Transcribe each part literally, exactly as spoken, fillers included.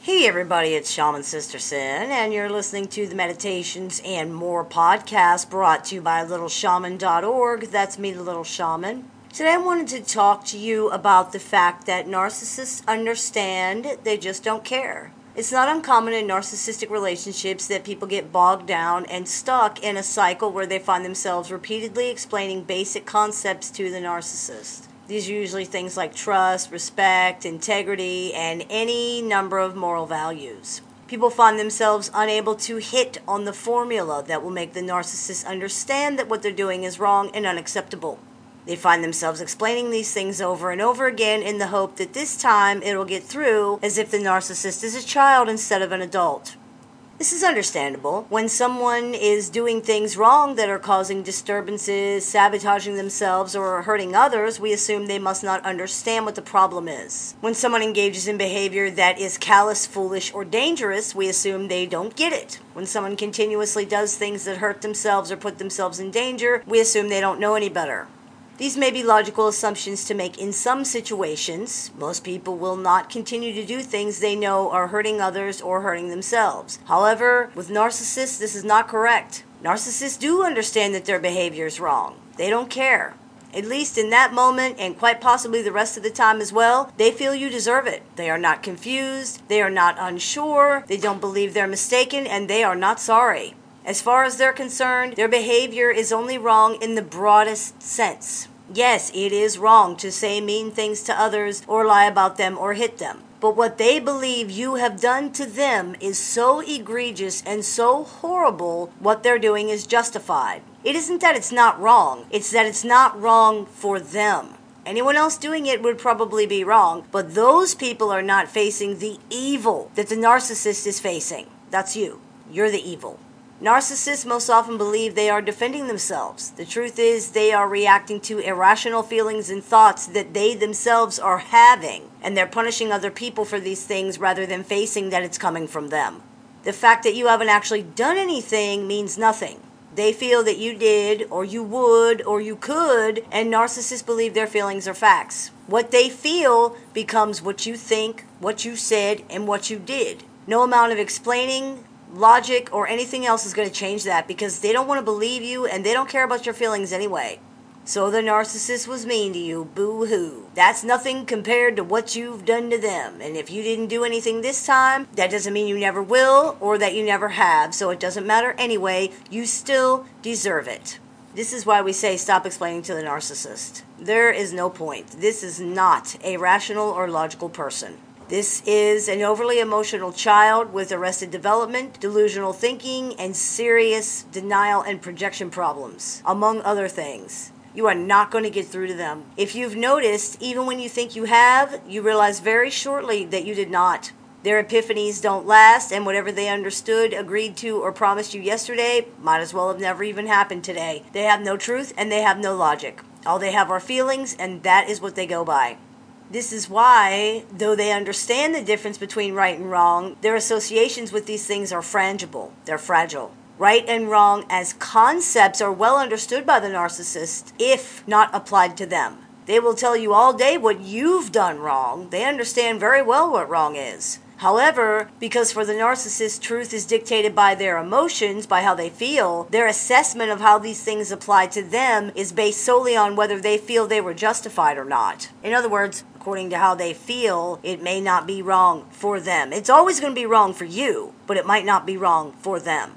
Hey everybody, it's Shaman Sister Sin, and you're listening to the Meditations and More podcast brought to you by little shaman dot org. That's me, the Little Shaman. Today I wanted to talk to you about the fact that narcissists understand, they just don't care. It's not uncommon in narcissistic relationships that people get bogged down and stuck in a cycle where they find themselves repeatedly explaining basic concepts to the narcissist. These are usually things like trust, respect, integrity, and any number of moral values. People find themselves unable to hit on the formula that will make the narcissist understand that what they're doing is wrong and unacceptable. They find themselves explaining these things over and over again in the hope that this time it'll get through, as if the narcissist is a child instead of an adult. This is understandable. When someone is doing things wrong that are causing disturbances, sabotaging themselves, or hurting others, we assume they must not understand what the problem is. When someone engages in behavior that is callous, foolish, or dangerous, we assume they don't get it. When someone continuously does things that hurt themselves or put themselves in danger, we assume they don't know any better. These may be logical assumptions to make in some situations. Most people will not continue to do things they know are hurting others or hurting themselves. However, with narcissists, this is not correct. Narcissists do understand that their behavior is wrong. They don't care. At least in that moment, and quite possibly the rest of the time as well, they feel you deserve it. They are not confused, they are not unsure, they don't believe they're mistaken, and they are not sorry. As far as they're concerned, their behavior is only wrong in the broadest sense. Yes, it is wrong to say mean things to others or lie about them or hit them. But what they believe you have done to them is so egregious and so horrible, what they're doing is justified. It isn't that it's not wrong, it's that it's not wrong for them. Anyone else doing it would probably be wrong, but those people are not facing the evil that the narcissist is facing. That's you. You're the evil. Narcissists most often believe they are defending themselves. The truth is they are reacting to irrational feelings and thoughts that they themselves are having, and they're punishing other people for these things rather than facing that it's coming from them. The fact that you haven't actually done anything means nothing. They feel that you did, or you would, or you could, and narcissists believe their feelings are facts. What they feel becomes what you think, what you said, and what you did. No amount of explaining, logic, or anything else is going to change that, because they don't want to believe you and they don't care about your feelings anyway. So the narcissist was mean to you, boo-hoo. That's nothing compared to what you've done to them. And if you didn't do anything this time, that doesn't mean you never will or that you never have. So it doesn't matter anyway. You still deserve it. This is why we say stop explaining to the narcissist. There is no point. This is not a rational or logical person. This is an overly emotional child with arrested development, delusional thinking, and serious denial and projection problems, among other things. You are not going to get through to them. If you've noticed, even when you think you have, you realize very shortly that you did not. Their epiphanies don't last, and whatever they understood, agreed to, or promised you yesterday might as well have never even happened today. They have no truth, and they have no logic. All they have are feelings, and that is what they go by. This is why, though they understand the difference between right and wrong, their associations with these things are frangible. They're fragile. Right and wrong as concepts are well understood by the narcissist, if not applied to them. They will tell you all day what you've done wrong. They understand very well what wrong is. However, because for the narcissist, truth is dictated by their emotions, by how they feel, their assessment of how these things apply to them is based solely on whether they feel they were justified or not. In other words, according to how they feel, it may not be wrong for them. It's always going to be wrong for you, but it might not be wrong for them.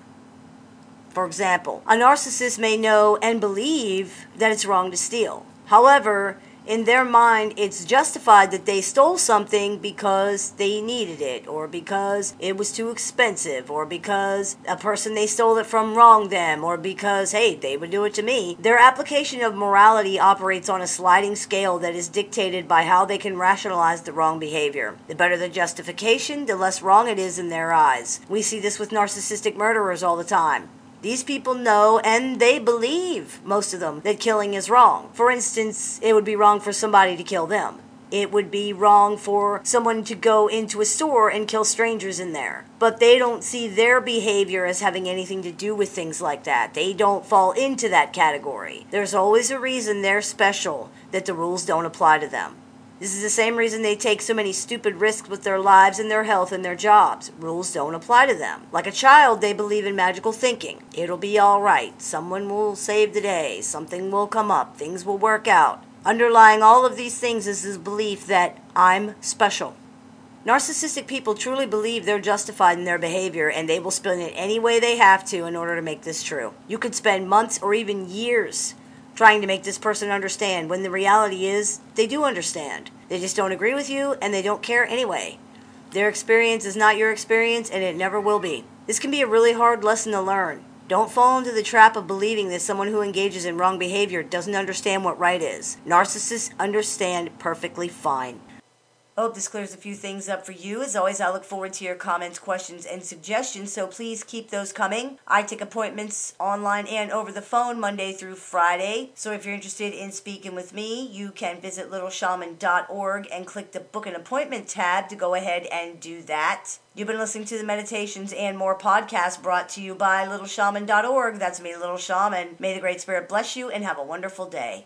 For example, a narcissist may know and believe that it's wrong to steal. However, in their mind, it's justified that they stole something because they needed it, or because it was too expensive, or because a person they stole it from wronged them, or because, hey, they would do it to me. Their application of morality operates on a sliding scale that is dictated by how they can rationalize the wrong behavior. The better the justification, the less wrong it is in their eyes. We see this with narcissistic murderers all the time. These people know, and they believe, most of them, that killing is wrong. For instance, it would be wrong for somebody to kill them. It would be wrong for someone to go into a store and kill strangers in there. But they don't see their behavior as having anything to do with things like that. They don't fall into that category. There's always a reason they're special, that the rules don't apply to them. This is the same reason they take so many stupid risks with their lives and their health and their jobs. Rules don't apply to them. Like a child, they believe in magical thinking. It'll be all right. Someone will save the day. Something will come up. Things will work out. Underlying all of these things is this belief that I'm special. Narcissistic people truly believe they're justified in their behavior, and they will spin it any way they have to in order to make this true. You could spend months or even years trying to make this person understand, when the reality is they do understand. They just don't agree with you, and they don't care anyway. Their experience is not your experience, and it never will be. This can be a really hard lesson to learn. Don't fall into the trap of believing that someone who engages in wrong behavior doesn't understand what right is. Narcissists understand perfectly fine. I hope this clears a few things up for you. As always, I look forward to your comments, questions, and suggestions, so please keep those coming. I take appointments online and over the phone Monday through Friday. So if you're interested in speaking with me, you can visit little shaman dot org and click the Book an Appointment tab to go ahead and do that. You've been listening to the Meditations and More podcast brought to you by little shaman dot org. That's me, Little Shaman. May the Great Spirit bless you and have a wonderful day.